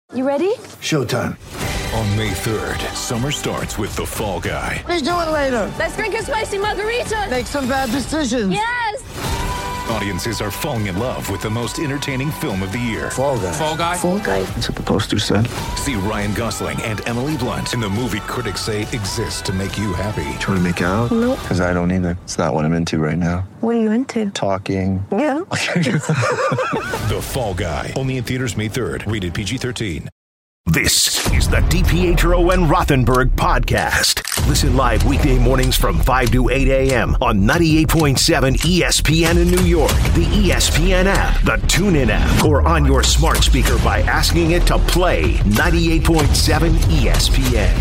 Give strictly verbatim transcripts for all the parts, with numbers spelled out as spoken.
You ready? Showtime. On May third, summer starts with The Fall Guy. Let's do it later. Let's drink a spicy margarita. Make some bad decisions. Yes. Audiences are falling in love with the most entertaining film of the year. Fall Guy. Fall Guy. Fall Guy. That's what the poster said. See Ryan Gosling and Emily Blunt in the movie critics say exists to make you happy. Trying to make it out? Nope. Because I don't either. It's not what I'm into right now. What are you into? Talking. Yeah. The Fall Guy. Only in theaters May third. Rated P G thirteen. This is the DiPietro and Rothenberg podcast. Listen live weekday mornings from five to eight a.m. on ninety-eight point seven E S P N in New York, the E S P N app, the TuneIn app, or on your smart speaker by asking it to play ninety-eight point seven E S P N.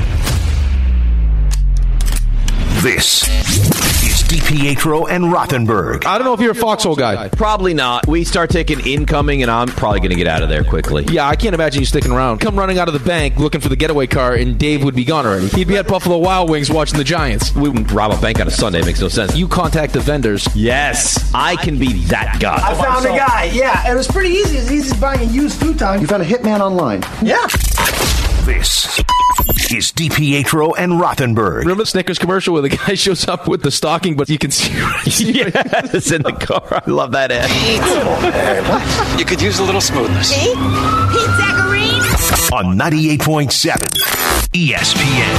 This is DiPietro and Rothenberg. I don't know if you're a foxhole guy. Probably not. We start taking incoming, and I'm probably going to get out of there quickly. Yeah, I can't imagine you sticking around. Come running out of the bank looking for the getaway car, and Dave would be gone already. He'd be at Buffalo Wild Wings watching the Giants. We wouldn't rob a bank on a Sunday. It makes no sense. You contact the vendors. Yes, I can be that guy. I found a guy, yeah. It was pretty easy. It's easy as buying a used futon. You found a hitman online? Yeah. This is DiPietro and Rothenberg. Remember the Snickers commercial where the guy shows up with the stocking, but you can see Yes, in the car. I love that ad. You could use a little smoothness. See? Pete Zacharine? On ninety-eight point seven E S P N.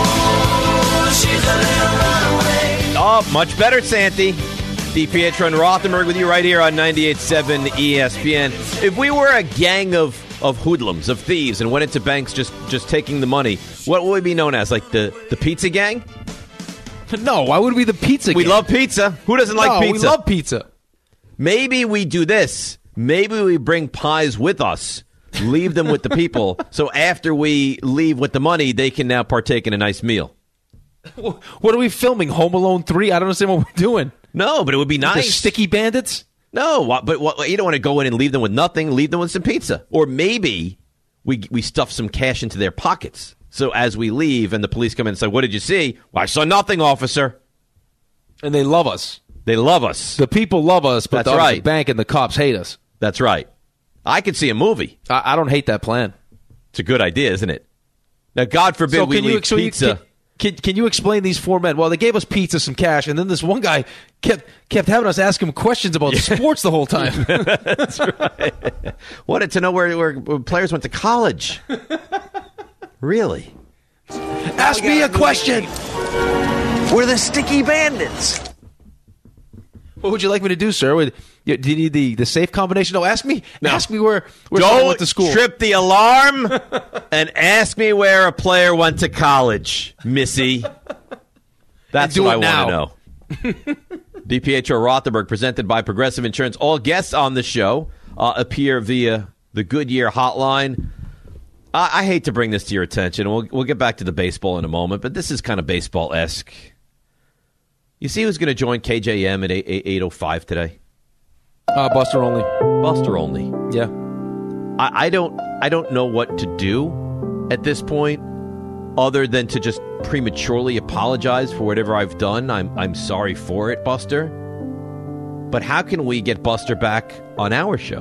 Oh, much better, Santy. DiPietro and Rothenberg with you right here on ninety-eight point seven E S P N. If we were a gang of of hoodlums, of thieves, and went into banks just, just taking the money, what would we be known as? Like the, the pizza gang? No, why would we be the pizza We gang? love pizza. Who doesn't like no, pizza? we love pizza. Maybe we do this. Maybe we bring pies with us, leave them with the people, so after we leave with the money, they can now partake in a nice meal. What are we filming? Home Alone three? I don't understand what we're doing. No, but it would be nice. The sticky bandits? No, what- but what, you don't want to go in and leave them with nothing. Leave them with some pizza. Or maybe we we stuff some cash into their pockets. So as we leave and the police come in and say, what did you see? Well, I saw nothing, officer. And they love us. They love us. The people love us, but That's the, right. the bank and the cops hate us. That's right. I could see a movie. I, I don't hate that plan. It's a good idea, isn't it? Now, God forbid So we can you, leave so you- pizza. can, can, can you explain these four men? Well, they gave us pizza, some cash, and then this one guy kept kept having us ask him questions about sports the whole time. That's right. Wanted to know where, where, where players went to college. Really? Ask me a question. We're the sticky bandits. What would you like me to do, sir? Would, you, do you need the, the safe combination? No, ask me. No. Ask me where, where someone Don't went to school. trip the alarm and ask me where a player went to college, Missy. That's do what I it now. want to know. DiPietro Rothenberg, presented by Progressive Insurance. All guests on the show uh, appear via the Goodyear hotline. I, I hate to bring this to your attention. We'll, we'll get back to the baseball in a moment, but this is kind of baseball-esque. You see who's going to join K J M at eight oh five today? Uh, Buster only. Buster only. Yeah. I, I don't I don't know what to do at this point other than to just prematurely apologize for whatever I've done. I'm I'm sorry for it, Buster. But how can we get Buster back on our show?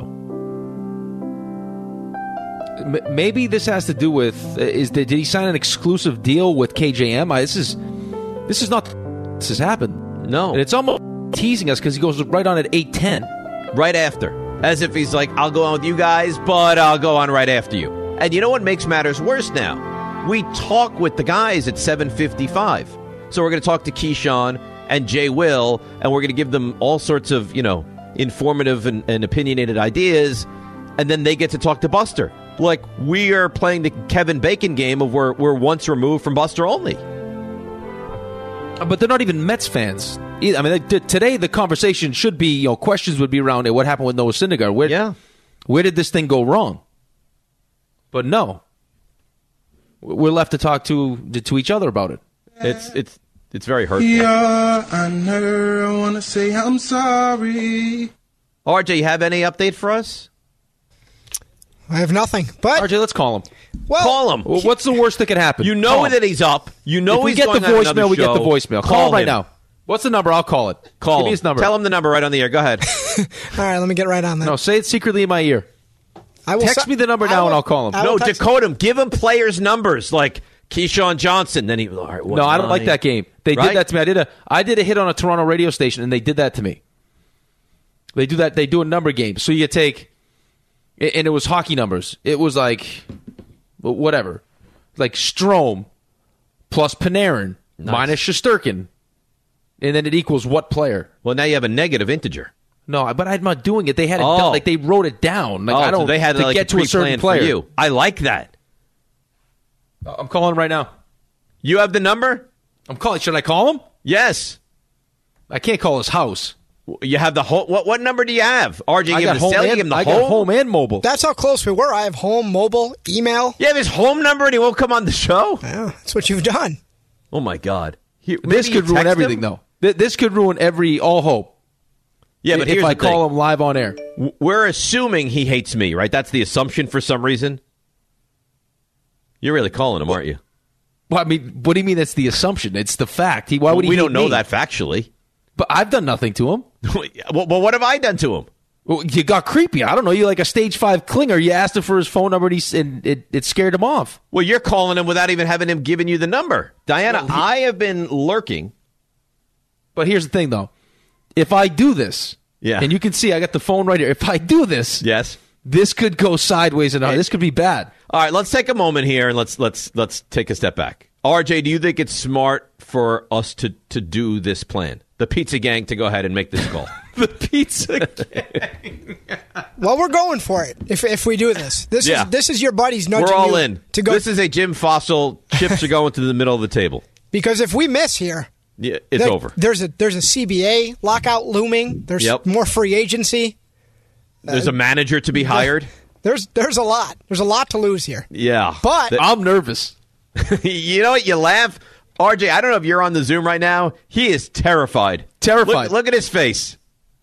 M- maybe this has to do with uh, is that did he sign an exclusive deal with K J M? I, this is this is not this has happened. No. And it's almost teasing us because he goes right on at eight ten. Right after. As if he's like, I'll go on with you guys, but I'll go on right after you. And you know what makes matters worse now? We talk with the guys at seven fifty-five. So we're going to talk to Keyshawn and Jay Will, and we're going to give them all sorts of, you know, informative and, and opinionated ideas, and then they get to talk to Buster. Like, we are playing the Kevin Bacon game of we're, we're once removed from Buster only. But they're not even Mets fans. I mean, like, t- today the conversation should be, you know, questions would be around it. What happened with Noah Syndergaard? Where, Yeah. where did this thing go wrong? But no, we're left to talk to to each other about it. It's it's it's very hurtful. Yeah, I never want to say I'm sorry. R J, you have any update for us? I have nothing. But R J, let's call him. well, Call him. Well, what's the worst that could happen? You know Call him. that he's up. You know if we he's get the going on another voicemail, we get the show. voicemail. Call, Call him right him. now. What's the number? I'll call it. Call Give me him. his number. Tell him the number right on the air. Go ahead. all right, let me get right on that. No, say it secretly in my ear. I will Text se- me the number I now will- and I'll call him. I will No, text- decode him. Give him players' numbers like Keyshawn Johnson. Then he. All right, what No, I don't like nine? that game. They Right? did that to me. I did a I did a hit on a Toronto radio station, and they did that to me. They do that. They do a number game. So you take, and it was hockey numbers. It was like, whatever, like Strome plus Panarin Nice. minus Shesterkin, and then it equals what player? Well, now you have a negative integer. No, but I'm not doing it. They had it Oh. done. Like they wrote it down. Like oh, I don't. so they had to like get a to a certain pre-plan player. for you. I like that. I'm calling right now. You have the number? I'm calling. Should I call him? Yes. I can't call his house. You have the whole. What what number do you have? R J, I give got him the home cell. You and, give him the I home. got home and mobile. That's how close we were. I have home, mobile, email. You have his home number, and he won't come on the show. Yeah, that's what you've done. Oh my God! He, This maybe you could ruin text everything, him? though. Th- This could ruin every all hope. Yeah, but if here's I the call thing. him live on air. W- We're assuming he hates me, right? That's the assumption for some reason. You're really calling him, aren't you? Well, I mean, what do you mean? That's the assumption. It's the fact. He. Why would he? we hate don't know me? that factually. But I've done nothing to him. well, well, what have I done to him? Well, you got creepy. I don't know. You like a stage five clinger. You asked him for his phone number, and, he, and it, it scared him off. Well, you're calling him without even having him giving you the number. Diana, Well, he- I have been lurking. But here's the thing, though. If I do this, Yeah. and you can see I got the phone right here. If I do this, Yes. this could go sideways, and this could be bad. All right, let's take a moment here and let's let's let's take a step back. R J, do you think it's smart for us to to do this plan? The Pizza Gang to go ahead and make this call. The Pizza Gang. Well, we're going for it. If if we do this, this Yeah. is this is your buddies nudging We're all you in. to go. This is a Jim Fossil. Chips are going to the middle of the table. Because if we miss here, Yeah, it's there- over. There's a there's a C B A lockout looming. There's Yep. more free agency. There's a manager to be hired. There's there's a lot. There's a lot to lose here. Yeah. But The- I'm nervous. you know what? You laugh. R J, I don't know if you're on the Zoom right now. He is terrified. Terrified. Look, look at his face.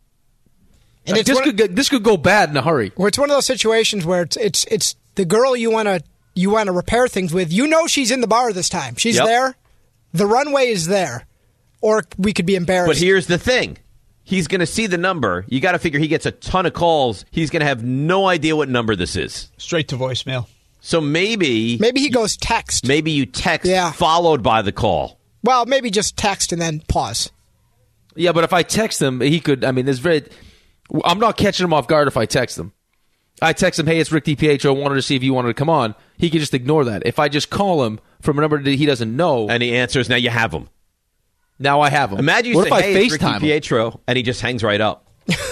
and it's this one, could go, this could go bad in a hurry. where it's one of those situations where it's it's it's the girl you want to you want to repair things with. You know she's in the bar this time. She's Yep. there. The runway is there, or we could be embarrassed. But here's the thing. He's going to see the number. You got to figure he gets a ton of calls. He's going to have no idea what number this is. Straight to voicemail. So maybe maybe he goes text. maybe you text Yeah. followed by the call. Well, maybe just text and then pause. Yeah, but if I text him, he could. I mean, there's very. I'm not catching him off guard if I text him. I text him, "Hey, it's Rick DiPietro. Wanted to see if you wanted to come on." He could just ignore that. If I just call him from a number that he doesn't know, And he answers, now you have him. now I have him. Imagine you what say, if I hey, it's Rick FaceTime him? DiPietro, and he just hangs right up.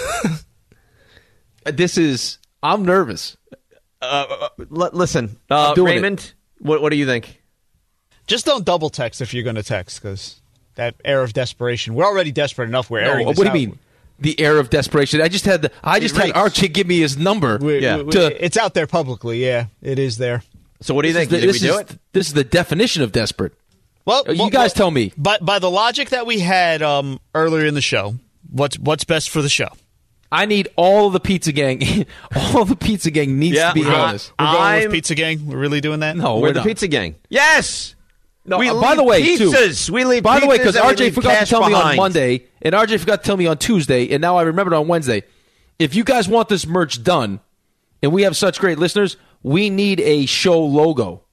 This is. I'm nervous. Uh, l- listen, uh, doing Raymond, what, what do you think? Just don't double text if you're going to text, because that air of desperation. We're already desperate enough. We're No, airing what this do you out. mean? The air of desperation. I just had the. I just It had reeks. Archie give me his number. We- Yeah. we- we- to- it's out there publicly. Yeah, it is there. So what do you This think? is You the- think we this do is- it? This is the definition of desperate. Well, You well, guys well, tell me. By by the logic that we had um, earlier in the show, what's what's best for the show? I need all the pizza gang. All the pizza gang needs Yeah, to be I- on this. We're going I'm- with Pizza Gang. We're really doing that? No, We're, we're the not. pizza gang. Yes. No, we uh, leave by the way, too. pizzas. We leave By the way, pizzas because and we R J leave forgot to cash tell me on behind. Monday, and R J forgot to tell me on Tuesday, and now I remembered on Wednesday. If you guys want this merch done, and we have such great listeners, we need a show logo.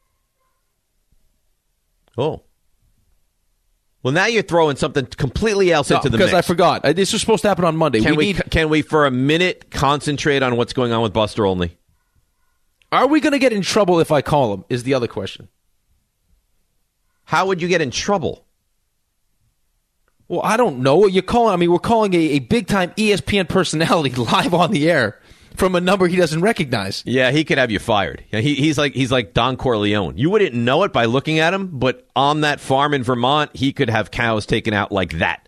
Oh. Well, now you're throwing something completely else No, into the because mix. I forgot. Uh, This was supposed to happen on Monday. Can we we, need. can we for a minute concentrate on what's going on with Buster Olney? Are we going to get in trouble if I call him? Is the other question. How would you get in trouble? Well, I don't know. You're calling. I mean, we're calling a, a big time E S P N personality live on the air from a number he doesn't recognize. Yeah, he could have you fired. Yeah, he, he's like he's like Don Corleone. You wouldn't know it by looking at him, but on that farm in Vermont, he could have cows taken out like that.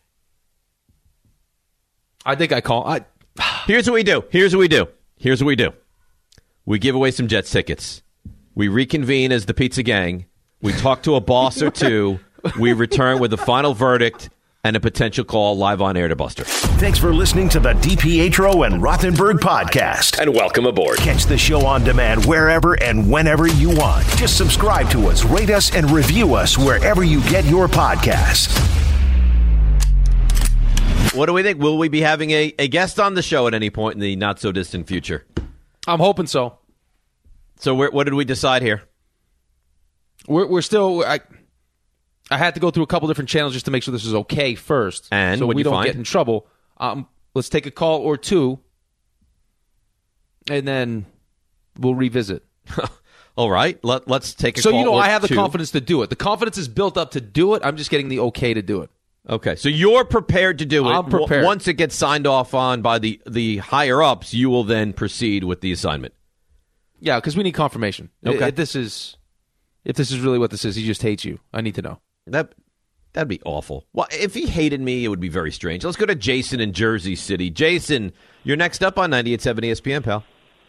I think I call. I, Here's what we do. Here's what we do. Here's what we do. We give away some Jets tickets. We reconvene as the Pizza Gang. We talk to a boss or two. We return with a final verdict and a potential call live on air to Buster. Thanks for listening to the DiPietro and Rothenberg podcast. And welcome aboard. Catch the show on demand wherever and whenever you want. Just subscribe to us, rate us, and review us wherever you get your podcasts. What do we think? Will we be having a, a guest on the show at any point in the not-so-distant future? I'm hoping so. So where, what did we decide here? We're, we're still. I, I had to go through a couple different channels just to make sure this is okay first, and so what'd we you don't find? get in trouble. Um, let's take a call or two, and then we'll revisit. All right, Let, let's take a so call. you know, or I have the two. confidence to do it. The confidence is built up to do it. I'm just getting the okay to do it. Okay, so you're prepared to do it. I'm prepared. W- once it gets signed off on by the the higher ups, you will then proceed with the assignment. Yeah, because we need confirmation. Okay. If this is if this is really what this is, he just hates you. I need to know. That that'd be awful. Well, if he hated me, it would be very strange. Let's go to Jason in Jersey City. Jason, you're next up on ninety-eight point seven E S P N, pal.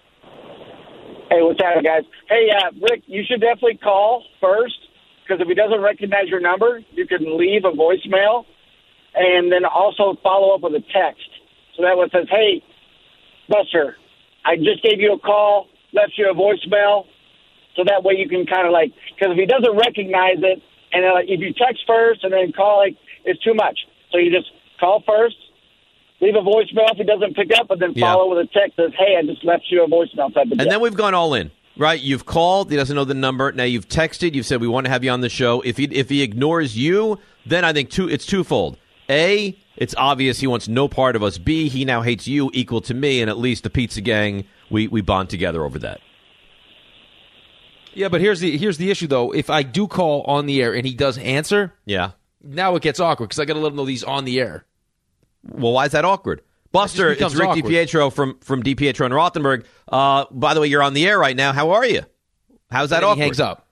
Hey, what's happening, guys? Hey, uh, Rick, you should definitely call first, because if he doesn't recognize your number, you can leave a voicemail and then also follow up with a text. So that one says, hey, Buster, I just gave you a call, left you a voicemail. So that way you can kind of like, because if he doesn't recognize it, and then like, if you text first and then call, like, it's too much. So you just call first, leave a voicemail if he doesn't pick up, and then follow Yeah. with a text that says, hey, I just left you a voicemail type of And deal. then we've gone all in, right? You've called. He doesn't know the number. Now you've texted. You've said we want to have you on the show. If he if he ignores you, then I think two. It's twofold. A, it's obvious he wants no part of us. B, he now hates you equal to me, and at least the pizza gang, we, we bond together over that. Yeah, but here's the here's the issue though. If I do call on the air and he does answer, yeah, now it gets awkward because I got to let him know he's on the air. Well, why is that awkward? Buster, It just it's Rick becomes awkward. DiPietro from from DiPietro and Rothenberg. Uh, by the way, you're on the air right now. How are you? How's that And he awkward? hangs up.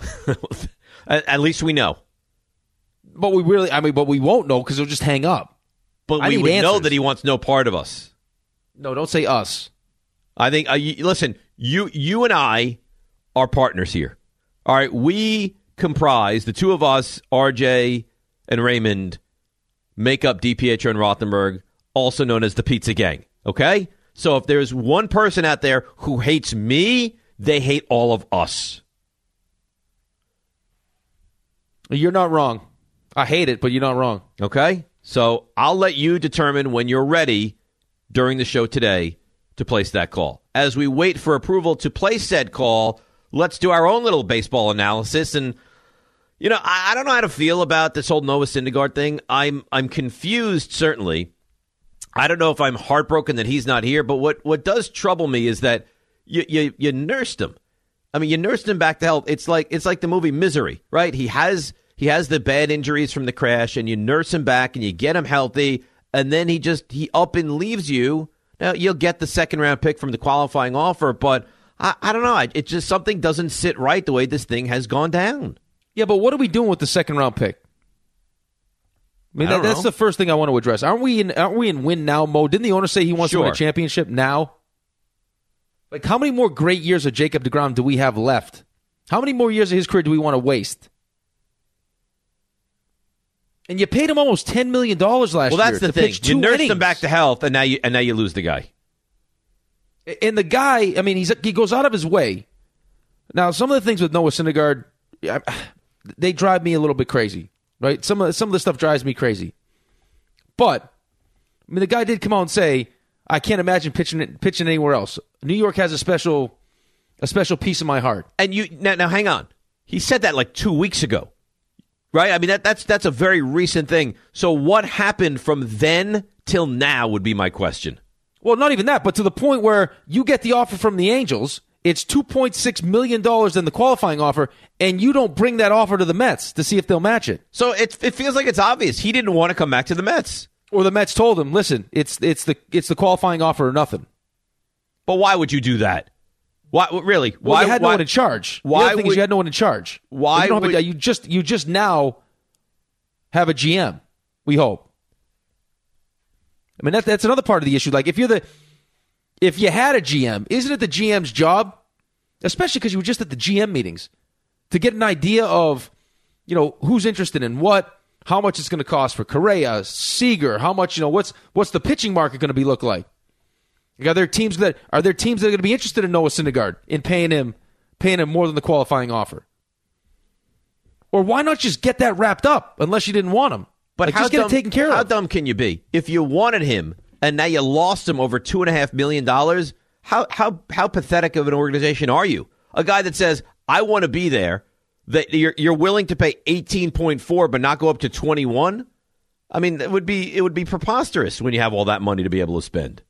at, at least we know. But we really, I mean, but we won't know because he'll just hang up. But I we need would know answers. that he wants no part of us. No, don't say us. I think. Uh, you, listen, you you and I are partners here. All right, we comprise the two of us, R J and Raymond, make up DiPietro and Rothenberg, also known as the Pizza Gang. Okay, so if there's one person out there who hates me, they hate all of us. You're not wrong. I hate it, but you're not wrong. Okay, so I'll let you determine when you're ready during the show today to place that call. As we wait for approval to place said call, let's do our own little baseball analysis. And, you know, I, I don't know how to feel about this whole Noah Syndergaard thing. I'm I'm confused, certainly. I don't know if I'm heartbroken that he's not here, but what, what does trouble me is that you, you you nursed him. I mean, you nursed him back to health. It's like it's like the movie Misery, right? He has he has the bad injuries from the crash, and you nurse him back, and you get him healthy, and then he just he up and leaves you. Now you'll get the second round pick from the qualifying offer, but I, I don't know. It just something doesn't sit right the way this thing has gone down. Yeah, but what are we doing with the second round pick? I mean, I don't that, that's know. the first thing I want to address. Aren't we in aren't we in win now mode? Didn't the owner say he wants to win Sure. a championship now? Like, how many more great years of Jacob deGrom do we have left? How many more years of his career do we want to waste? And you paid him almost ten million dollars last Well, year. that's the to thing. pitch You two nursed innings. him back to health, and now you and now you lose the guy. And the guy, I mean, he's he goes out of his way. Now, some of the things with Noah Syndergaard, yeah, they drive me a little bit crazy, right? Some of some of the stuff drives me crazy. But I mean, the guy did come out and say, "I can't imagine pitching it, pitching anywhere else. New York has a special a special piece in my heart." And you now, now hang on. He said that like two weeks ago, right? I mean, that that's that's a very recent thing. So what happened from then till now would be my question. Well, not even that, but to the point where you get the offer from the Angels, it's two point six million dollars in the qualifying offer, and you don't bring that offer to the Mets to see if they'll match it. So it it feels like it's obvious he didn't want to come back to the Mets. Or the Mets told him, "Listen, it's it's the it's the qualifying offer or nothing." But why would you do that? Why really? Well, why you had why, no one in charge. Why the other thing would, is you had no one in charge. Why you, don't have would, a, you just you just now have a G M? We hope. I mean, that, that's another part of the issue. Like, if you're the if you had a G M, isn't it the G M's job, especially because you were just at the G M meetings, to get an idea of, you know, who's interested in what, how much it's going to cost for Correa, Seager, how much, you know, what's what's the pitching market going to be look like? Are there teams that are there teams that are going to be interested in Noah Syndergaard in paying him paying him more than the qualifying offer? Or why not just get that wrapped up unless you didn't want him? But like, how just get dumb, it taken care how of. dumb can you be? If you wanted him and now you lost him over two and a half million dollars, how how how pathetic of an organization are you? A guy that says, I want to be there, that you're you're willing to pay eighteen point four but not go up to twenty-one? I mean, it would be it would be preposterous when you have all that money to be able to spend.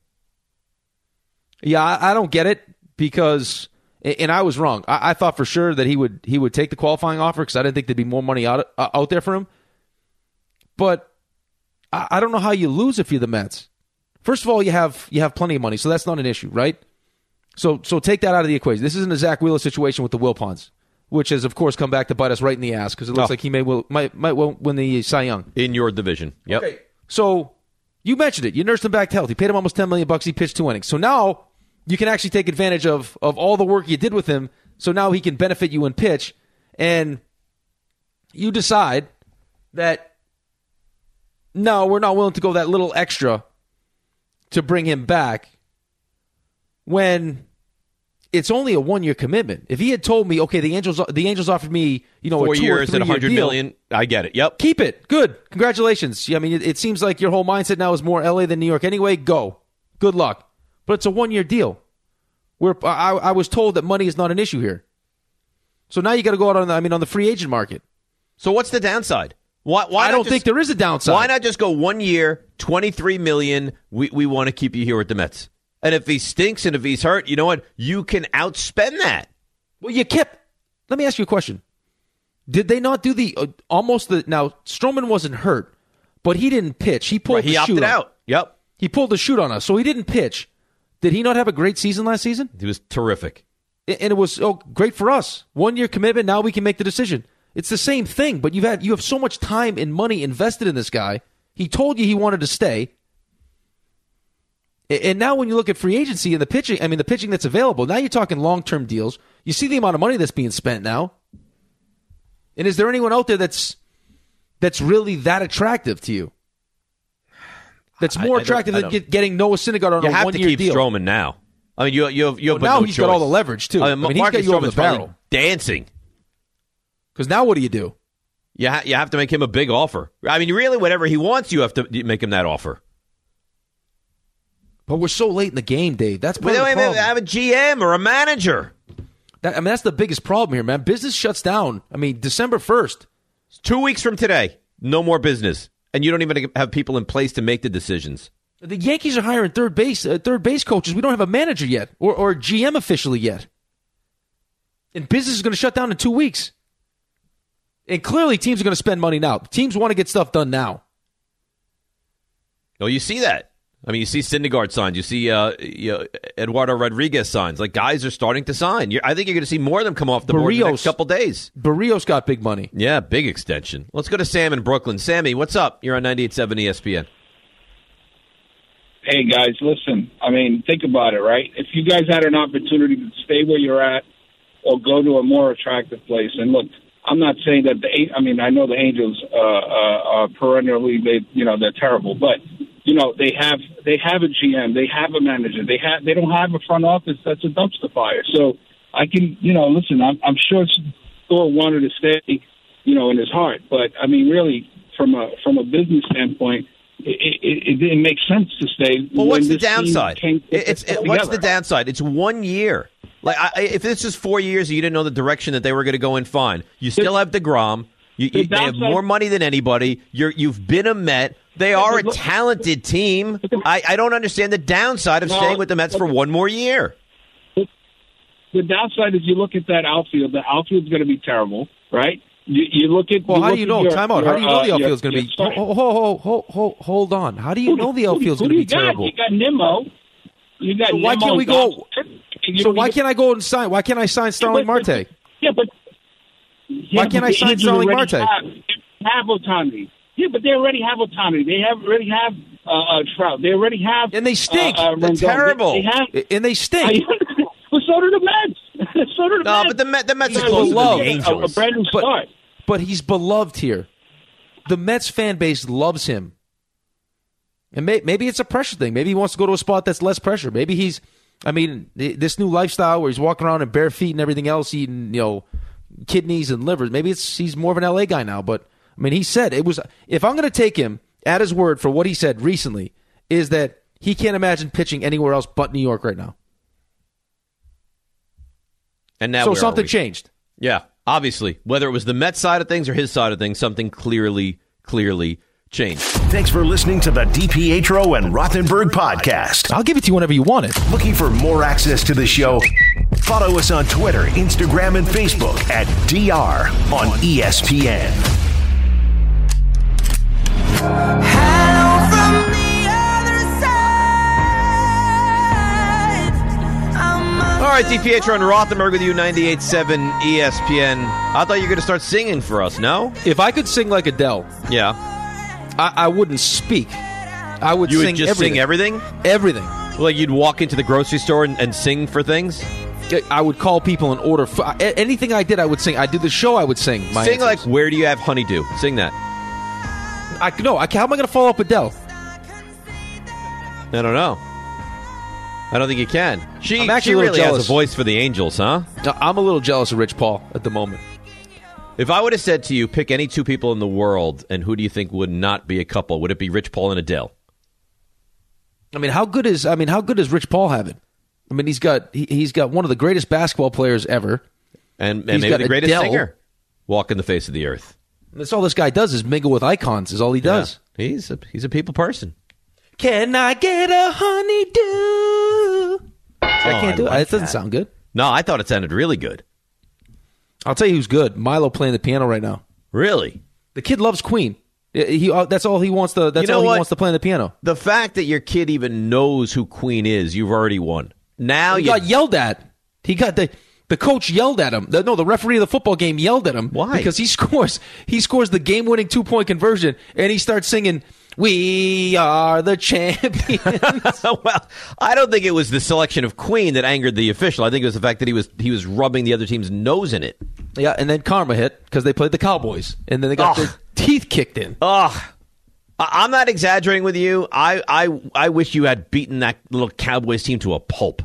Yeah, I, I don't get it because, and I was wrong. I, I thought for sure that he would he would take the qualifying offer because I didn't think there'd be more money out uh, out there for him. But I, I don't know how you lose if you're the Mets. First of all, you have you have plenty of money, so that's not an issue, right? So so take that out of the equation. This isn't a Zach Wheeler situation with the Wilpons, which has, of course, come back to bite us right in the ass because it looks oh. like he may will, might might well win the Cy Young in your division. Yep. Okay. So you mentioned it. You nursed him back to health. You paid him almost ten million bucks. He pitched two innings. So now you can actually take advantage of of all the work you did with him. So now he can benefit you in pitch, and you decide that no, we're not willing to go that little extra to bring him back when it's only a one-year commitment. If he had told me, okay, the Angels the Angels offered me, you know, four a two years or at one hundred deal, million, I get it. Yep. Keep it. Good. Congratulations. I mean, it, it seems like your whole mindset now is more L A than New York anyway. Go. Good luck. But it's a one-year deal. Where I, I was told that money is not an issue here. So now you got to go out on the, I mean, on the free agent market. So what's the downside? Why, why I don't just, think there is a downside. Why not just go one year, twenty-three million dollars, we, we want to keep you here with the Mets? And if he stinks and if he's hurt, you know what? You can outspend that. Well, you kept... Let me ask you a question. Did they not do the... Uh, almost the... Now, Stroman wasn't hurt, but he didn't pitch. He pulled right, he the opted shoot out. On. Yep. He pulled the shoot on us, so he didn't pitch. Did he not have a great season last season? He was terrific. And it was oh great for us. One year commitment, now we can make the decision. It's the same thing, but you've had you have so much time and money invested in this guy. He told you he wanted to stay. And now when you look at free agency and the pitching, I mean the pitching that's available, now you're talking long-term deals. You see the amount of money that's being spent now. And is there anyone out there that's that's really that attractive to you? That's more I, I attractive than get, getting Noah Syndergaard on you a one-year deal. You have to keep Stroman now. I mean, you, you have, you have well, now no he's choice. got all the leverage, too. I I mean, mean, he's got you over the barrel. Dancing. Because now what do you do? You, ha- you have to make him a big offer. I mean, really, whatever he wants, you have to make him that offer. But we're so late in the game, Dave. That's part well, of the problem. Have a G M or a manager. That, I mean, that's the biggest problem here, man. Business shuts down. I mean, December first. It's two weeks from today. No more business. And you don't even have people in place to make the decisions. The Yankees are hiring third base uh, third base coaches. We don't have a manager yet or, or G M officially yet. And business is going to shut down in two weeks. And clearly teams are going to spend money now. Teams want to get stuff done now. Oh, you see that. I mean, you see Syndergaard signs. You see uh, you know, Eduardo Rodriguez signs. Like, guys are starting to sign. You're, I think you're going to see more of them come off the board in the next couple days. Barrios got big money. Yeah, big extension. Let's go to Sam in Brooklyn. Sammy, what's up? You're on ninety-eight point seven E S P N. Hey, guys, listen. I mean, think about it, right? If you guys had an opportunity to stay where you're at or go to a more attractive place, and look, I'm not saying that the – I mean, I know the Angels uh, uh, are perennially, they, you know, they're terrible, but – you know, they have they have a G M, they have a manager, they have they don't have a front office that's a dumpster fire. So I can, you know, listen, I'm, I'm sure Thor wanted to stay, you know, in his heart, but I mean, really, from a from a business standpoint, it, it, it didn't make sense to stay. Well, what's the downside? It's it, what's the downside? It's one year. Like, I, if this is four years, and you didn't know the direction that they were going to go in. Fine, you still have DeGrom. You, you, they have more money than anybody. You're, you've been a Met. They are a talented team. I, I don't understand the downside of no, staying with the Mets for one more year. The downside is you look at that outfield. The outfield's going to be terrible, right? You, you look at. Well, you how look do you know? Your, Time out. Your, how do you know uh, the outfield's going to be? Hold, hold, hold, hold, hold on. How do you know the outfield's going to be terrible? You got Nimmo. You got. So why Nimmo can't we go? So why can't I go and sign? Why can't I sign Starling Marte? Yeah, but. Why can't I sign Starling Marte? Have Ohtani. Yeah, but they already have Ohtani. They have already have uh, uh, Trout. They already have, and they stink. Uh, uh, They're terrible. They, they have, and they stink. Well, so do the Mets. so do the no, Mets. but the Mets, the Mets he's are close to beloved. the Angels. A, a brand new start. But, but he's beloved here. The Mets fan base loves him, and may, maybe it's a pressure thing. Maybe he wants to go to a spot that's less pressure. Maybe he's, I mean, this new lifestyle where he's walking around in bare feet and everything else, eating, you know, kidneys and livers. Maybe it's he's more of an L A guy now, but. I mean, he said it was, if I'm going to take him at his word for what he said recently, is that he can't imagine pitching anywhere else but New York right now. And now so where are something we? changed. Yeah, obviously. Whether it was the Mets side of things or his side of things, something clearly, clearly changed. Thanks for listening to the DiPietro and Rothenberg podcast. I'll give it to you whenever you want it. Looking for more access to the show? Follow us on Twitter, Instagram, and Facebook at D R on E S P N. All right, DiPietro and Rothenberg with you, ninety-eight point seven E S P N. I thought you were going to start singing for us, no? If I could sing like Adele, yeah, I, I wouldn't speak. I would you sing would just everything. sing everything? Everything. Like you'd walk into the grocery store and, and sing for things? I would call people and order. F- anything I did, I would sing. I did the show, I would sing. My sing answers. like, where do you have honeydew? Sing that. I no. I, how am I going to follow up Adele? I don't know. I don't think you can. She, I'm actually she a little really jealous. has a voice for the Angels, huh? I'm a little jealous of Rich Paul at the moment. If I would have said to you, pick any two people in the world, and who do you think would not be a couple? Would it be Rich Paul and Adele? I mean, how good is I mean, how good is Rich Paul having? I mean, he's got he, he's got one of the greatest basketball players ever, and, and He's maybe got the greatest Adele. singer walking the face of the earth. That's all this guy does is mingle with icons. Is all he does. Yeah, he's a, he's a people person. Can I get a honeydew? I Oh, can't I do it. like It doesn't that. sound good. No, I thought it sounded really good. I'll tell you who's good. Milo playing the piano right now. Really? The kid loves Queen. He, uh, that's all he wants to. That's You know all he what? wants to play on the piano. The fact that your kid even knows who Queen is, you've already won. Now He you got yelled at. He got the the coach yelled at him. The, no, the referee of the football game yelled at him. Why? Because he scores. He scores the game winning two point conversion, and he starts singing, "We are the champions." well, I don't think it was the selection of Queen that angered the official. I think it was the fact that he was he was rubbing the other team's nose in it. Yeah, and then karma hit because they played the Cowboys, and then they got Ugh. their teeth kicked in. Ugh. I- I'm not exaggerating with you. I, I I wish you had beaten that little Cowboys team to a pulp.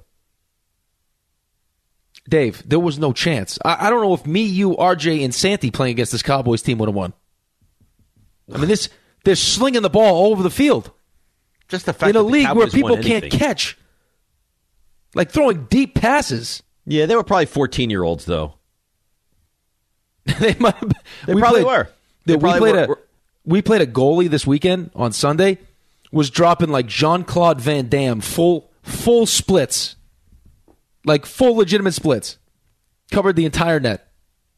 Dave, there was no chance. I, I don't know if me, you, R J, and Santi playing against this Cowboys team would have won. I mean, this they're slinging the ball all over the field. Just the fact in a that the league where Cowboys people won can't anything. catch, like throwing deep passes. Yeah, they were probably fourteen-year-olds, though. they might have, They we probably played, were. They, They we probably played were- a were- we played a goalie this weekend on Sunday. Was dropping like Jean-Claude Van Damme, full full splits, like full legitimate splits, covered the entire net.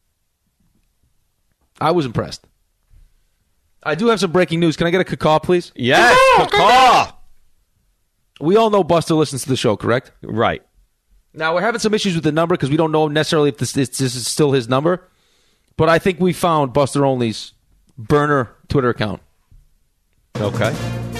I was impressed. I do have some breaking news. Can I get a caw, please? Yes, caw. We all know Buster listens to the show, correct? Right. Now, we're having some issues with the number because we don't know necessarily if this, this, this is still his number. But I think we found Buster Only's burner Twitter account. Okay.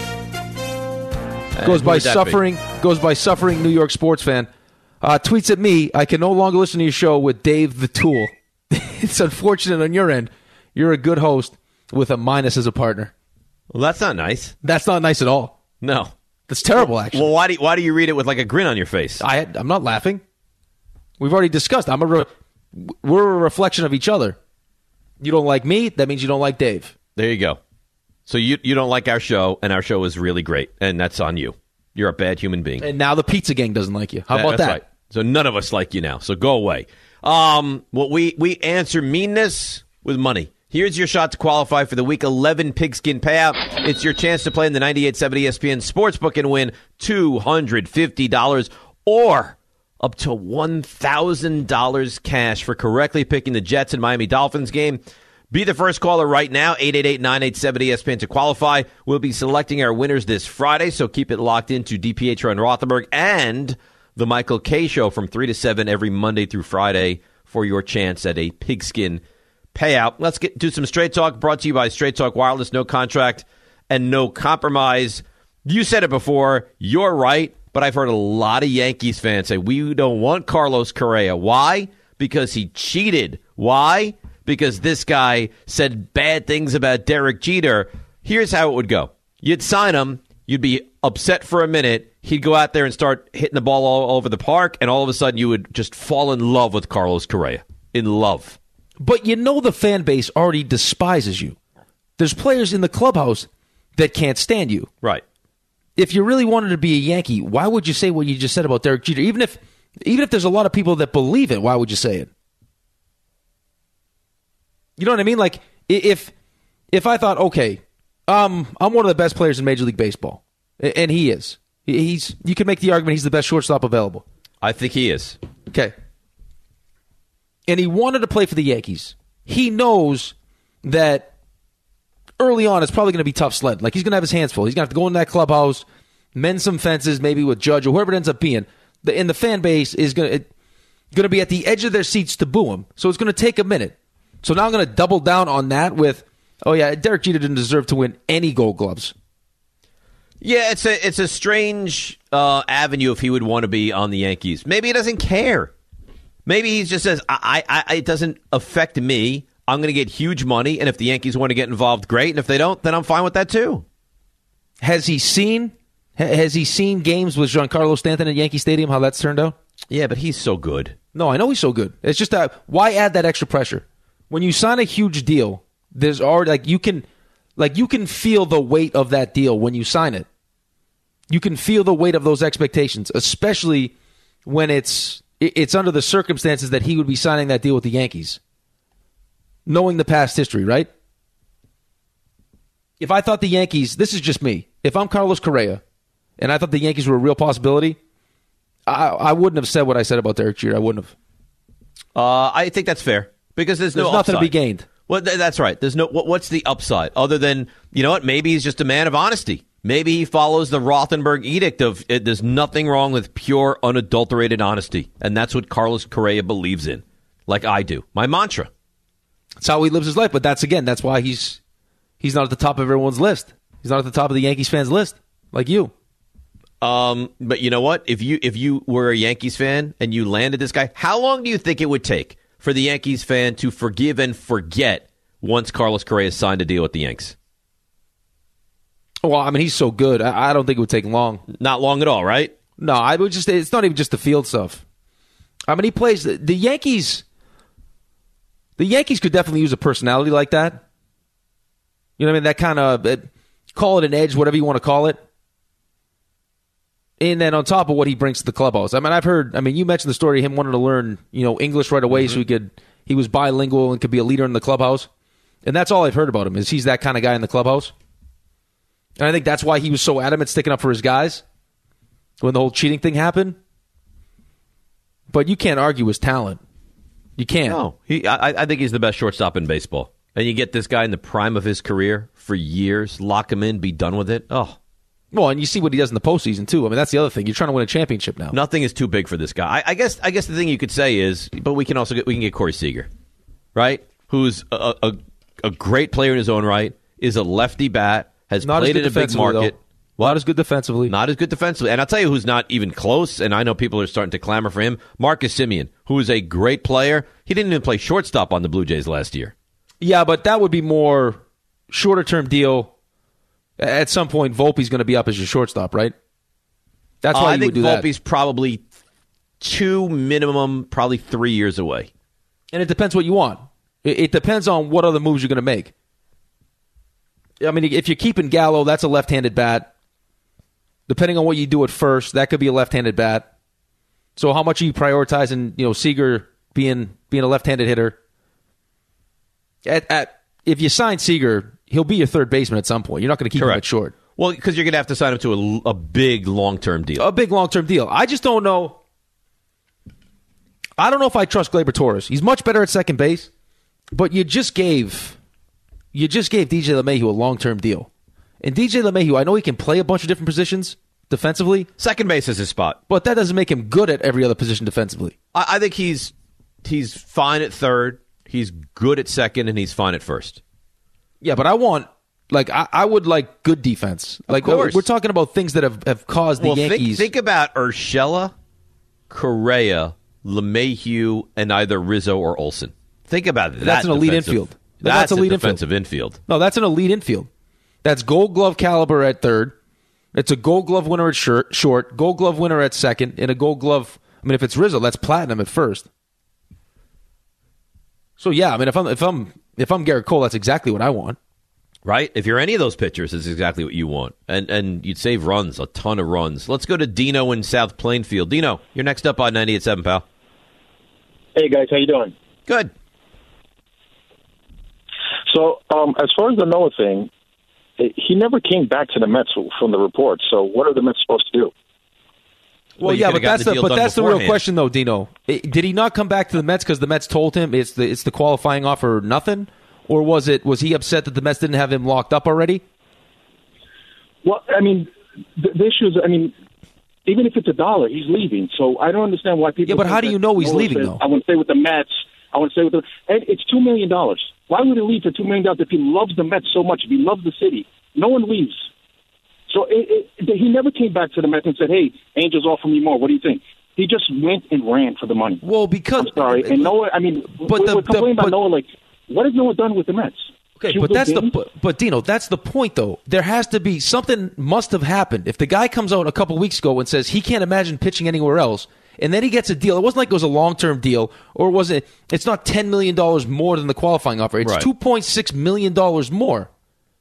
Goes who by would that be? suffering. Goes by suffering New York sports fan. Uh, tweets at me. I can no longer listen to your show with Dave the Tool. It's unfortunate on your end. You're a good host with a minus as a partner. Well, that's not nice. That's not nice at all. No. That's terrible. Actually, Well, why do you, why do you read it with like a grin on your face? I I'm not laughing. We've already discussed. I'm a re- we're a reflection of each other. You don't like me. That means you don't like Dave. There you go. So you you don't like our show, and our show is really great, and that's on you. You're a bad human being. And now the pizza gang doesn't like you. How about That's that? right. So none of us like you now. So go away. Um, well, we we answer meanness with money. Here's your shot to qualify for the Week eleven Pigskin Payout. It's your chance to play in the ninety-eight point seven E S P N Sportsbook and win two hundred fifty dollars or up to one thousand dollars cash for correctly picking the Jets and Miami Dolphins game. Be the first caller right now, eight eight eight, nine eight seven, E S P N to qualify. We'll be selecting our winners this Friday, so keep it locked into DiPietro and Rothenberg and the Michael K. Show from three to seven every Monday through Friday for your chance at a pigskin payout. Let's get do some Straight Talk, brought to you by Straight Talk Wireless. No contract and no compromise. You said it before. You're right, but I've heard a lot of Yankees fans say, we don't want Carlos Correa. Why? Because he cheated. Why? Because this guy said bad things about Derek Jeter. Here's how it would go. You'd sign him. You'd be upset for a minute. He'd go out there and start hitting the ball all over the park, and all of a sudden you would just fall in love with Carlos Correa. In love. But you know the fan base already despises you. There's players in the clubhouse that can't stand you. Right. If you really wanted to be a Yankee, why would you say what you just said about Derek Jeter? Even if Even if there's a lot of people that believe it, why would you say it? You know what I mean? Like, if if I thought, okay, um, I'm one of the best players in Major League Baseball, and he is. He's. You can make the argument he's the best shortstop available. I think he is. Okay. And he wanted to play for the Yankees. He knows that early on it's probably going to be tough sled. Like, he's going to have his hands full. He's going to have to go in that clubhouse, mend some fences, maybe with Judge or whoever it ends up being. The, and the fan base is going to going to be at the edge of their seats to boo him. So it's going to take a minute. So now I'm going to double down on that with, oh yeah, Derek Jeter didn't deserve to win any Gold Gloves. Yeah, it's a it's a strange uh, avenue if he would want to be on the Yankees. Maybe he doesn't care. Maybe he just says, I, I, I, it doesn't affect me. I'm going to get huge money, and if the Yankees want to get involved, great. And if they don't, then I'm fine with that too. Has he seen has he seen games with Giancarlo Stanton at Yankee Stadium, how that's turned out? Yeah, but he's so good. No, I know he's so good. It's just that, why add that extra pressure? When you sign a huge deal, there's already, like, you can like you can feel the weight of that deal when you sign it. You can feel the weight of those expectations, especially when it's it's under the circumstances that he would be signing that deal with the Yankees. Knowing the past history, right? If I thought the Yankees, this is just me, if I'm Carlos Correa and I thought the Yankees were a real possibility, I, I wouldn't have said what I said about Derek Jeter. I wouldn't have. Uh, I think that's fair because there's, there's no nothing upside. to be gained. Well, th- that's right. There's no. What, what's the upside other than, you know what? Maybe he's just a man of honesty. Maybe he follows the Rothenberg edict of it, there's nothing wrong with pure, unadulterated honesty, and that's what Carlos Correa believes in, like I do. My mantra. That's how he lives his life. But that's again, that's why he's he's not at the top of everyone's list. He's not at the top of the Yankees fans list, like you. Um, but you know what? If you if you were a Yankees fan and you landed this guy, how long do you think it would take for the Yankees fan to forgive and forget once Carlos Correa signed a deal with the Yanks? Well, I mean, he's so good. I, I don't think it would take long. Not long at all, right? No, I would just. It's not even just the field stuff. I mean, he plays the, the Yankees. The Yankees could definitely use a personality like that. You know what I mean? That kind of uh, call it an edge, whatever you want to call it. And then on top of what he brings to the clubhouse, I mean, I've heard. I mean, you mentioned the story of him wanting to learn, you know, English right away, mm-hmm. so he could. He was bilingual and could be a leader in the clubhouse, and that's all I've heard about him. Is he's that kind of guy in the clubhouse, and I think that's why he was so adamant sticking up for his guys when the whole cheating thing happened. But you can't argue his talent. You can't. No, he. I, I think he's the best shortstop in baseball, and you get this guy in the prime of his career for years, lock him in, be done with it. Oh. Well, and you see what he does in the postseason, too. I mean, that's the other thing. You're trying to win a championship now. Nothing is too big for this guy. I, I guess I guess the thing you could say is, but we can also get, we can get Corey Seager, right? Who's a, a, a great player in his own right, is a lefty bat, has not played in a big market. Though. Not as good defensively. Not as good defensively. And I'll tell you who's not even close, and I know people are starting to clamor for him, Marcus Semien, who is a great player. He didn't even play shortstop on the Blue Jays last year. Yeah, but that would be more shorter-term deal. At some point, Volpe's going to be up as your shortstop, right? That's why uh, you I think would do Volpe's that. probably two minimum, probably three years away. And it depends what you want. It, it depends on what other moves you're going to make. I mean, if you're keeping Gallo, that's a left-handed bat. Depending on what you do at first, that could be a left-handed bat. So how much are you prioritizing, you know, Seager being being a left-handed hitter? At, at if you sign Seager, he'll be your third baseman at some point. You're not going to keep Correct. him at short. Well, because you're going to have to sign him to a, a big long-term deal. A big long-term deal. I just don't know. I don't know if I trust Gleyber Torres. He's much better at second base, but you just gave you just gave D J LeMahieu a long-term deal. And D J LeMahieu, I know he can play a bunch of different positions defensively. Second base is his spot. But that doesn't make him good at every other position defensively. I, I think he's he's fine at third, he's good at second, and he's fine at first. Yeah, but I want, like, I, I would like good defense. Like, of course. We're talking about things that have, have caused the well, Yankees. Think, think about Urshela, Correa, LeMahieu, and either Rizzo or Olsen. Think about that. That's an elite infield. That's, that's elite a defensive infield. infield. No, that's an elite infield. That's Gold Glove caliber at third. It's a Gold Glove winner at short, short, Gold Glove winner at second, and a Gold Glove. I mean, if it's Rizzo, that's platinum at first. So yeah, I mean, if I'm if I'm if I'm Garrett Cole, that's exactly what I want. Right? If you're any of those pitchers, it's exactly what you want. And and you'd save runs, a ton of runs. Let's go to Dino in South Plainfield. Dino, you're next up on ninety-eight point seven, pal. Hey, guys. How you doing? Good. So, um, as far as the Noah thing, he never came back to the Mets from the report. So what are the Mets supposed to do? Well, Well, you yeah, could've but that's gotten the the deal but done that's the real beforehand. question, though, Dino. It- did he not come back to the Mets because the Mets told him it's the it's the qualifying offer or nothing, or was it was he upset that the Mets didn't have him locked up already? Well, I mean, the, the issue is, I mean, even if it's a dollar, he's leaving. So I don't understand why people. Yeah, but think how do that you know he's Noah leaving, says, though? I want to stay with the Mets. I want to stay with the. And it's two million dollars. Why would he leave for two million dollars if he loves the Mets so much? If he loves the city, no one leaves. So it, it, he never came back to the Mets and said, "Hey, Angels offer me more. What do you think?" He just went and ran for the money. Well, because I'm sorry, and Noah. I mean, But we're, the- we're complaining the- about Noah. Like, what has Noah done with the Mets? Okay, Few but good that's the games? but, but Dino, that's the point though. There has to be something must have happened. If the guy comes out a couple weeks ago and says he can't imagine pitching anywhere else, and then he gets a deal, it wasn't like it was a long term deal, or was it? It's not ten million dollars more than the qualifying offer. It's Right. two point six million dollars more.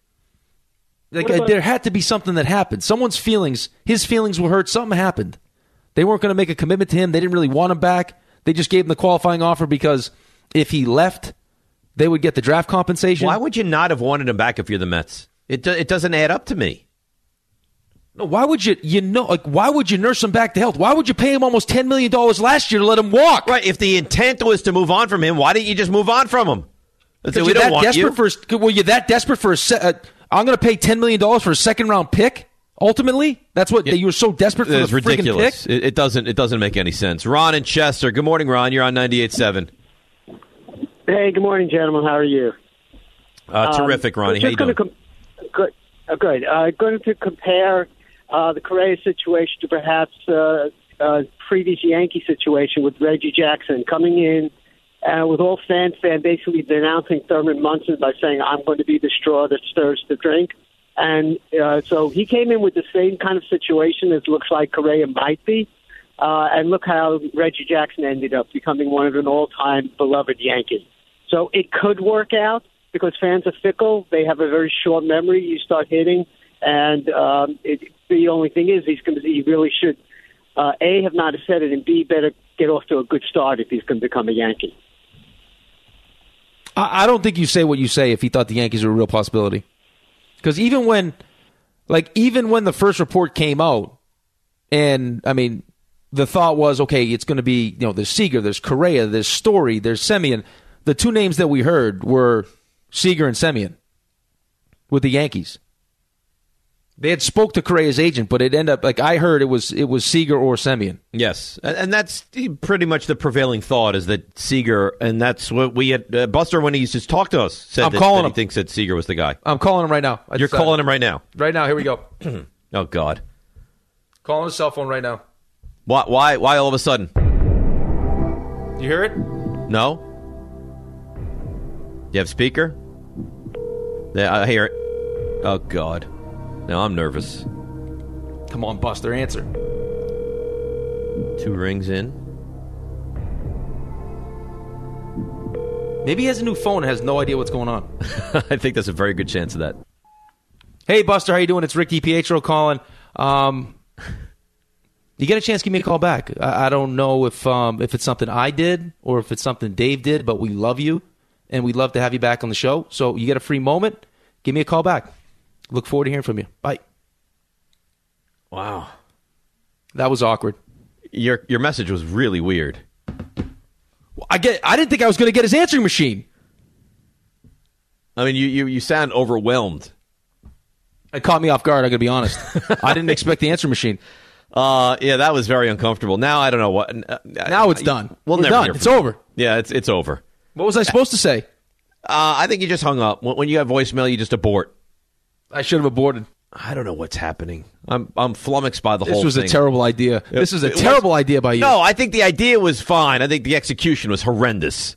Like What about- there had to be something that happened. Someone's feelings, his feelings were hurt. Something happened. They weren't going to make a commitment to him. They didn't really want him back. They just gave him the qualifying offer because if he left, they would get the draft compensation. Why would you not have wanted him back if you're the Mets? It do, it doesn't add up to me. No, why would you? You know, like why would you nurse him back to health? Why would you pay him almost ten million dollars last year to let him walk? Right. If the intent was to move on from him, why didn't you just move on from him? Let's say, Because we you're don't that want desperate you. for. A, were you that desperate for a? Se- uh, I'm going to pay ten million dollars for a second round pick. Ultimately, that's what you were so desperate for It's the freaking ridiculous. pick. It, it doesn't. It doesn't make any sense. Ron in Chester. Good morning, Ron. You're on ninety-eight point seven. Hey, good morning, gentlemen. How are you? Uh, terrific, Um, Ronnie. How you just doing? gonna com- good. Uh, good. Uh, going to compare uh, the Correa situation to perhaps uh, uh, previous Yankee situation with Reggie Jackson coming in uh, with all fanfare, basically denouncing Thurman Munson by saying, "I'm going to be the straw that stirs the drink." And uh, so he came in with the same kind of situation as looks like Correa might be. Uh, and look how Reggie Jackson ended up becoming one of an all-time beloved Yankee. So it could work out because fans are fickle. They have a very short memory. You start hitting, and um, it, the only thing is he's going to. He really should uh, A, have not said it, and B, better get off to a good start if he's going to become a Yankee. I, I don't think you say what you say if he thought the Yankees were a real possibility. Because even when, like, even when the first report came out, and I mean, the thought was, okay, it's going to be, you know, there's Seager, there's Correa, there's Story, there's Semien. The two names that we heard were Seager and Semien with the Yankees. They had spoke to Correa's agent, but it ended up like I heard it was it was Seager or Semien. Yes, and, and that's pretty much the prevailing thought is that Seager, and that's what we had. Uh, Buster, when he just talked to us, said I'm that, calling that him. he thinks that Seager was the guy. I'm calling him right now. I You're decided. calling him right now. Right now, here we go. Oh God, Calling his cell phone right now. why? Why? Why all of a sudden? You hear it? No. You have speaker? Yeah, I hear it. Oh God. Now I'm nervous. Come on, Buster, answer. Two rings in. Maybe he has a new phone and has no idea what's going on. I think there's a very good chance of that. Hey, Buster, how you doing? It's Rick DiPietro calling. Um, you get a chance, give me a call back. I, I don't know if um, if it's something I did or if it's something Dave did, but we love you, and we'd love to have you back on the show. So you get a free moment, give me a call back. Look forward to hearing from you. Bye. Wow. That was awkward. Your your message was really weird. I get. I didn't think I was going to get his answering machine. I mean, you, you, you sound overwhelmed. It caught me off guard, I'm going to be honest. I didn't expect the answering machine. Uh, yeah, that was very uncomfortable. Now I don't know what. Uh, Now it's done. We'll We're never done. hear It's from you. over. Yeah, it's it's over. What was I supposed to say? Uh, I think you just hung up. When, when you have voicemail, you just abort. I should have aborted. I don't know what's happening. I'm I'm flummoxed by the This whole was thing. a terrible idea. This is a It was- terrible idea by you. No, I think the idea was fine. I think the execution was horrendous.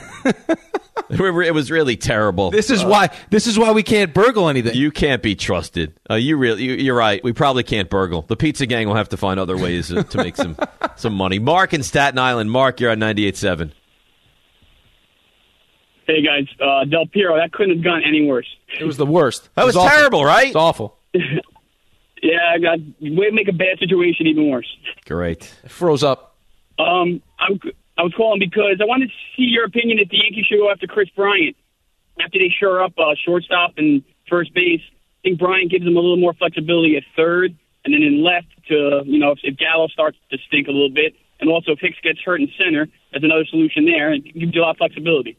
It was really terrible. This is Uh, why. This is why we can't burgle anything. You can't be trusted. Uh, you really, you, you're right. We probably can't burgle. The pizza gang will have to find other ways uh, to make some some money. Mark in Staten Island. Mark, you're on ninety-eight point seven. Hey, guys. Uh, Del Piero, that couldn't have gone any worse. It was the worst. That It was, awful. terrible, right? It's awful. Yeah, I got way to make a bad situation even worse. Great. It froze up. Um, I'm, I was calling because I wanted to see your opinion if the Yankees should go after Chris Bryant after they shore up uh, shortstop and first base. I think Bryant gives them a little more flexibility at third, and then in left to, you know, if, if Gallo starts to stink a little bit, and also if Hicks gets hurt in center, there's another solution there, and it gives you a lot of flexibility.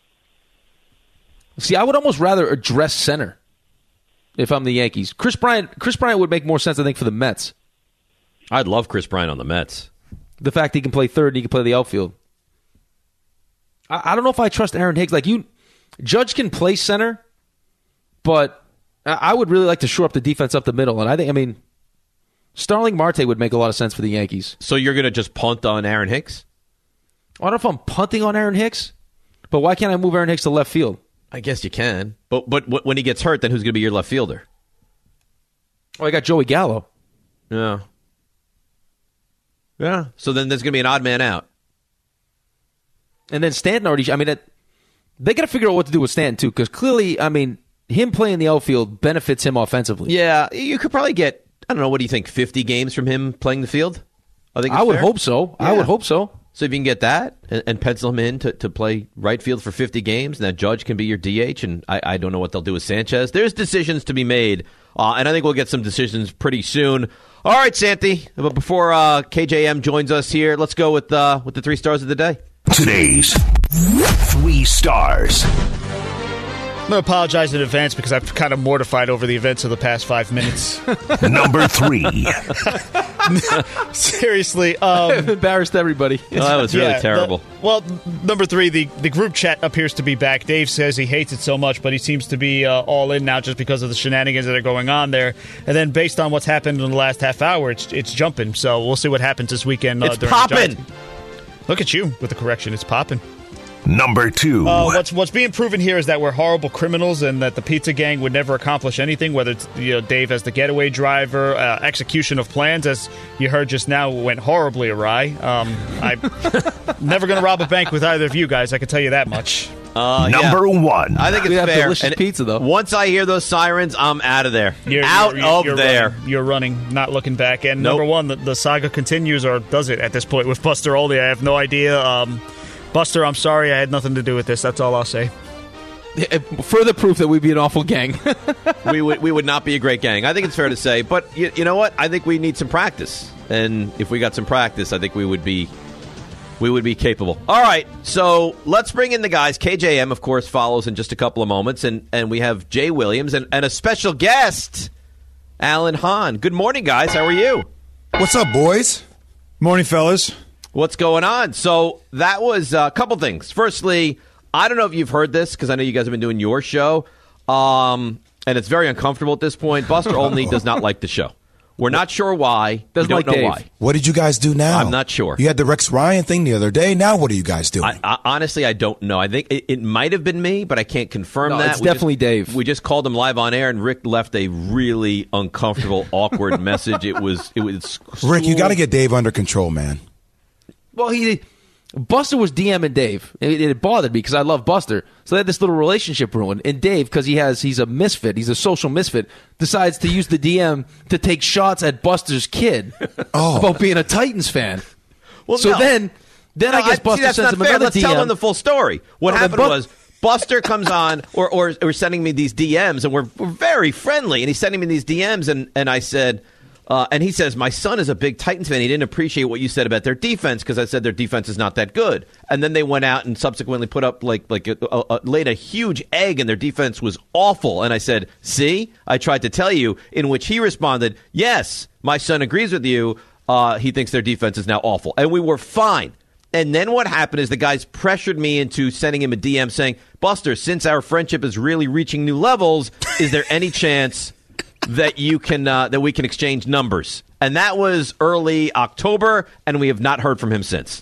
See, I would almost rather address center if I'm the Yankees. Chris Bryant, Chris Bryant would make more sense, I think, for the Mets. I'd love Chris Bryant on the Mets. The fact he can play third and he can play the outfield. I, I don't know if I trust Aaron Hicks. Like you, Judge can play center, but I, I would really like to shore up the defense up the middle. And I think, I mean, Starling Marte would make a lot of sense for the Yankees. So you're going to just punt on Aaron Hicks? I don't know if I'm punting on Aaron Hicks, but why can't I move Aaron Hicks to left field? I guess you can. But but when he gets hurt, then who's going to be your left fielder? Oh, I got Joey Gallo. Yeah. Yeah. So then there's going to be an odd man out. And then Stanton already, I mean, it, they got to figure out what to do with Stanton, too, because clearly, I mean, him playing the outfield benefits him offensively. Yeah. You could probably get, I don't know, what do you think, fifty games from him playing the field? I think it's I would fair. hope so. Yeah. I would hope so. So if you can get that and, and pencil him in to, to play right field for fifty games, and that Judge can be your D H, and I, I don't know what they'll do with Sanchez. There's decisions to be made, uh, and I think we'll get some decisions pretty soon. All right, Santi, but before uh, K J M joins us here, let's go with uh, with the three stars of the day. Today's three stars. I'm going to apologize in advance because I'm kind of mortified over the events of the past five minutes. Number three. Seriously. Um, embarrassed everybody. Oh, that was really yeah, terrible. The, well, number three, the, the group chat appears to be back. Dave says he hates it so much, but he seems to be uh, all in now just because of the shenanigans that are going on there. And then based on what's happened in the last half hour, it's it's jumping. So we'll see what happens this weekend. Uh, It's during the popping. Giants. Look at you with the correction. It's popping. Number two. Uh, what's what's being proven here is that we're horrible criminals and that the pizza gang would never accomplish anything, whether it's you know, Dave as the getaway driver, uh, execution of plans, as you heard just now, went horribly awry. Um, I'm never going to rob a bank with either of you guys, I can tell you that much. Uh, Number yeah. one. I think it's We have fair. delicious And pizza, though. Once I hear those sirens, I'm out of there. You're, out you're, of you're there. Running. You're running, not looking back. And Nope. number one, the, the saga continues, or does it at this point, with Buster Olney? I have no idea. Um, Buster, I'm sorry. I had nothing to do with this. That's all I'll say. Further proof that we'd be an awful gang. we would we would not be a great gang. I think it's fair to say. But you, you know what? I think we need some practice. And if we got some practice, I think we would be we would be capable. All right. So let's bring in the guys. K J M, of course, follows in just a couple of moments. And, and we have Jay Williams and, and a special guest, Alan Hahn. Good morning, guys. How are you? What's up, boys? Morning, fellas. What's going on? So that was a couple things. Firstly, I don't know if you've heard this because I know you guys have been doing your show, um, and it's very uncomfortable at this point. Buster Olney does not like the show. We're not sure why. Doesn't we don't like know Dave. why. What did you guys do now? I'm not sure. You had the Rex Ryan thing the other day. Now what are you guys doing? I, I, honestly, I don't know. I think it, it might have been me, but I can't confirm No, that. it's We definitely just, Dave. We just called him live on air, and Rick left a really uncomfortable, awkward message. It was it was. Rick, you got to get Dave under control, man. Well, he Buster was DMing Dave. It, it bothered me because I love Buster. So they had this little relationship ruined. And Dave, because he has he's a misfit, he's a social misfit, decides to use the D M to take shots at Buster's kid oh. about being a Titans fan. Well, so no. then, then No, I guess see, Buster that's sends not him fair. another Let's D M. tell him the full story. What No, happened but- was Buster comes on or, or or sending me these D Ms, and we're, we're very friendly, and he's sending me these D Ms, and, and I said, uh, and he says, my son is a big Titans fan. He didn't appreciate what you said about their defense because I said their defense is not that good. And then they went out and subsequently put up like like a, a, a, laid a huge egg, and their defense was awful. And I said, see, I tried to tell you. In which he responded, yes, my son agrees with you. Uh, he thinks their defense is now awful, and we were fine. And then what happened is the guys pressured me into sending him a D M saying, Buster, since our friendship is really reaching new levels, is there any chance that you can uh, that we can exchange numbers? And that was early October, and we have not heard from him since.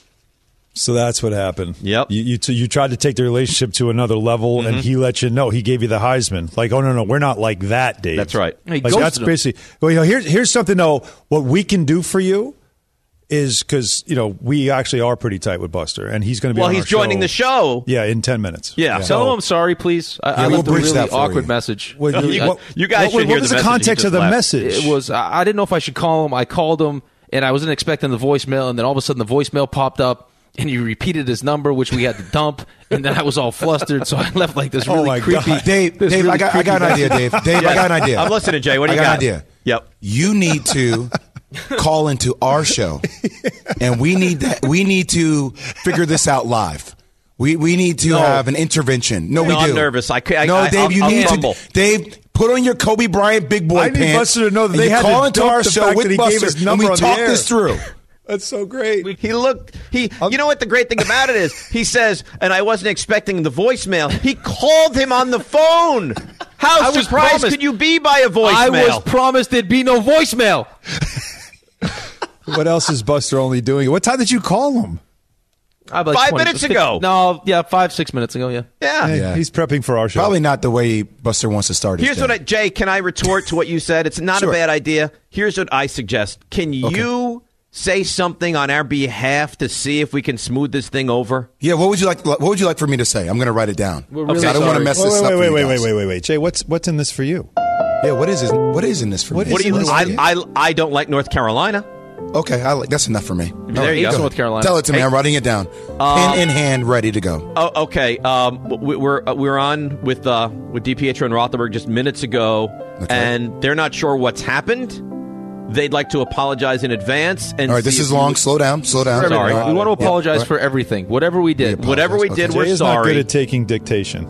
So that's what happened. Yep. You you, t- you tried to take the relationship to another level, Mm-hmm. and he let you know. He gave you the Heisman. Like, oh no, no, we're not like that, Dave. That's right. He Like, ghosted that's him. basically. Well, you know, here's here's something though. What we can do for you is because, you know, we actually are pretty tight with Buster, and he's going to be Well, on he's our show. joining the show. Yeah, in ten minutes. Yeah. Tell him I'm sorry, please. I, Yeah, I we'll left a bridge really that for awkward you. message. What- You, what- you guys what- should what hear was the, the message context he of the just left. message? It was I I didn't know if I should call him. I called him, and I wasn't expecting the voicemail, and then all of a sudden the voicemail popped up, and you repeated his number, which we had to dump, and then I was all flustered, so I left like this really Oh my creepy. God. Dave, this Dave, really I got, I got an creepy idea, message. Dave. Dave, Yes. I got an idea. I'm listening, Jay. What do you I got? got? an idea. Yep. You need to call into our show, and we need that. We need to figure this out live. We we need to No. have an intervention. No, No, we do. I'm nervous. I ca- I- no, I- Dave, I'll- you I'll need crumble. to. Dave, put on your Kobe Bryant big boy I need pants. Buster to know that and they you had to call into dump our the show fact with that he gave Buster, his and number we on the talk air. this through. That's so great. He looked. He. You know what the great thing about it is? He says, and I wasn't expecting the voicemail. He called him on the phone. How I was surprised promised- could you be by a voicemail? I was promised there'd be no voicemail. What else is Buster only doing? What time did you call him? I like Five twenty minutes fifty ago. No, yeah, five, six minutes ago, yeah. yeah. Hey, Yeah. He's prepping for our show. Probably not the way Buster wants to start his Here's day. what I, Jay, can I retort to what you said? It's not Sure. a bad idea. Here's what I suggest. Can you say something on our behalf to see if we can smooth this thing over? Yeah, what would you like? What would you like for me to say? I'm going to write it down. We're Because really I don't want to sorry. mess Wait, this wait, up. wait, for wait, you wait, guys. wait, wait, wait. Jay, what's what's in this for you? Yeah, what is this? What is in this for What me? What do you? Listen, I, listen. I, I don't like North Carolina. Okay, I like, that's enough for me. There you It's go. North Carolina. Tell it to me. Hey. I'm writing it down. Uh, Pen in hand, ready to go. Oh, okay. Um, we- we're uh, we're on with uh, with DiPietro and Rothenberg just minutes ago, Okay. and they're not sure what's happened. They'd like to apologize in advance. And All right, this see is if long. you- Slow down. Slow down. For Sorry. everything. We want to Yeah. apologize Right. for everything. Whatever we did. We Whatever we apologize. did, Okay. we're Jay is not sorry. good at taking dictation.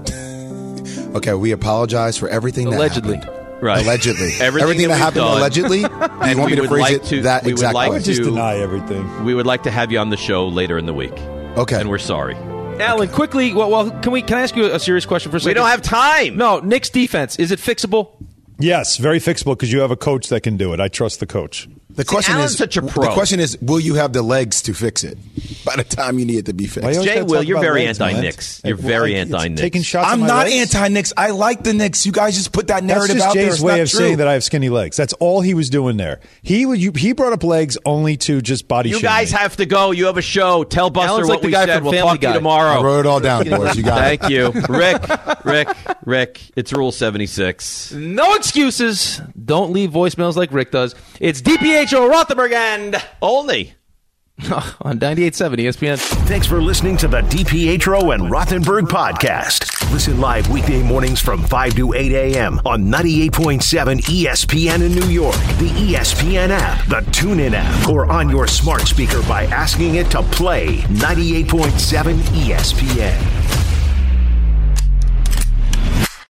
Okay, we apologize for everything Allegedly. that happened. Right. Allegedly. Everything that that, we've happened done. allegedly. Do And you want we me to would phrase like it to- that we would exact like I way? would just to- deny everything. We would like to have you on the show later in the week. Okay. And we're sorry. Alan, quickly, well, well, can we? Can I ask you a serious question for a We second? don't have time. No, Nick's defense, is it fixable? Yes, very fixable because you have a coach that can do it. I trust the coach. The question Alan's is, such a pro. the question is, will you have the legs to fix it by the time you need it to be fixed? Why you always Jay, gotta Will, talk you're about very legs, man? anti-Knicks. You're Hey, very well, it's anti-Knicks. Taking shots at I'm my not legs? anti-Knicks. I like the Knicks. You guys just put that That's narrative just out there. Jay's It's way not of true. saying that I have skinny legs. That's all he was doing there. He would you, he brought up legs only to just body You shame guys me. have to go. You have a show. Tell Buster Alan's what like the we guy said. from We'll Family talk to you Guy. tomorrow. I wrote it all down, boys. You got Thank it. you. Rick, Rick, Rick. It's Rule seventy-six. No excuses. Don't leave voicemails like Rick does. It's DiPietro, Rothenberg, and Only. on ninety-eight point seven E S P N. Thanks for listening to the DiPietro and Rothenberg podcast. Listen live weekday mornings from five to eight a.m. on ninety-eight point seven E S P N in New York, the E S P N app, the TuneIn app, or on your smart speaker by asking it to play ninety-eight point seven E S P N.